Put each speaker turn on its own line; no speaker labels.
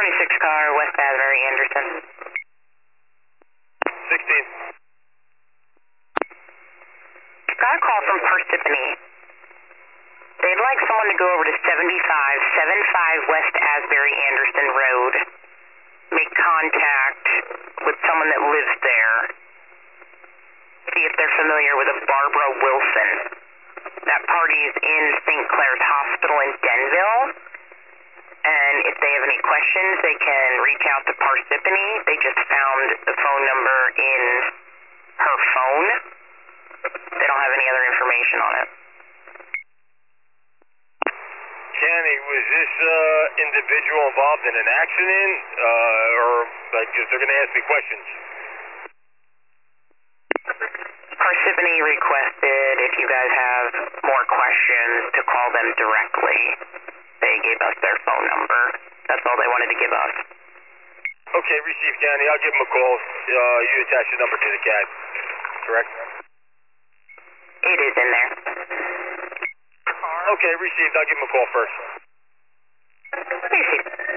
26 car, West Asbury, Anderson.
16.
Got a call from Parsippany. They'd like someone to go over to 75 West Asbury Anderson Road. Make contact with someone that lives there. See if they're familiar with a Barbara Wilson. That party is in St. Clair's Hospital in Denville. And if they have any questions, they can reach out to Parsippany. They just found the phone number in her phone. They don't have any other information on it.
Kenny, was this individual involved in an accident? Or, like, they're going to ask me questions?
Parsippany requested if you guys have more questions to call them directly. They gave us their phone number. That's all they wanted to give us.
Okay, received, Kenny. I'll give them a call. You attach the number to the CAD, correct?
It is in there.
Okay, received. I'll give them a call first.
Received.